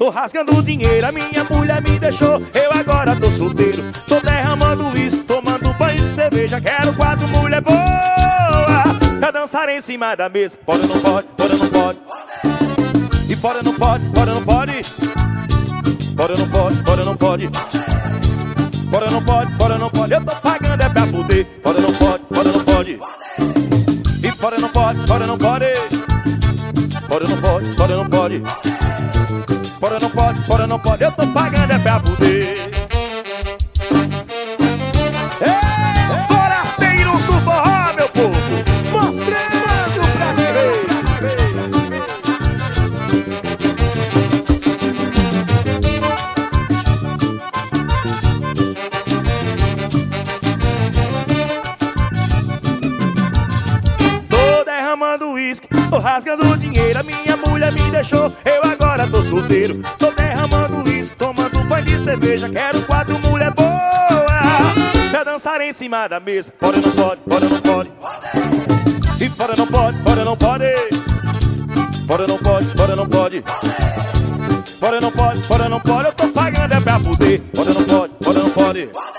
tô rasgando dinheiro, a minha mulher me deixou, eu agora tô solteiro. Tô derramando isso, tomando banho de cerveja. Quero 4 mulher boa pra dançar em cima da mesa. Pode ou não pode, pode ou não pode. E pode ou não pode, pode ou não pode. Pode ou não pode, pode ou não pode. Pode ou não pode, pode ou não pode. Eu tô pagando é pra poder. Pode ou não pode, pode ou não pode. E pode ou não pode, pode ou não pode. Pode ou não pode, pode ou não pode. Pode ou não pode, pode ou não pode. Eu tô pagando é pra poder. Forasteiros do forró, meu povo, mostrando pra quem veio. Tô derramando uísque, tô rasgando dinheiro, a minha mulher me deixou, eu agora tô solteiro. Tô derramando isso, tomando banho de cerveja. Quero 4 mulher boa pra dançar em cima da mesa. Pode ou não pode, pode ou não pode. E pode ou não pode, pode ou não pode. Pode ou não pode, pode ou não pode. Pode ou não pode, pode ou não pode. Eu tô pagando é pra poder. Pode ou não pode, pode ou não pode.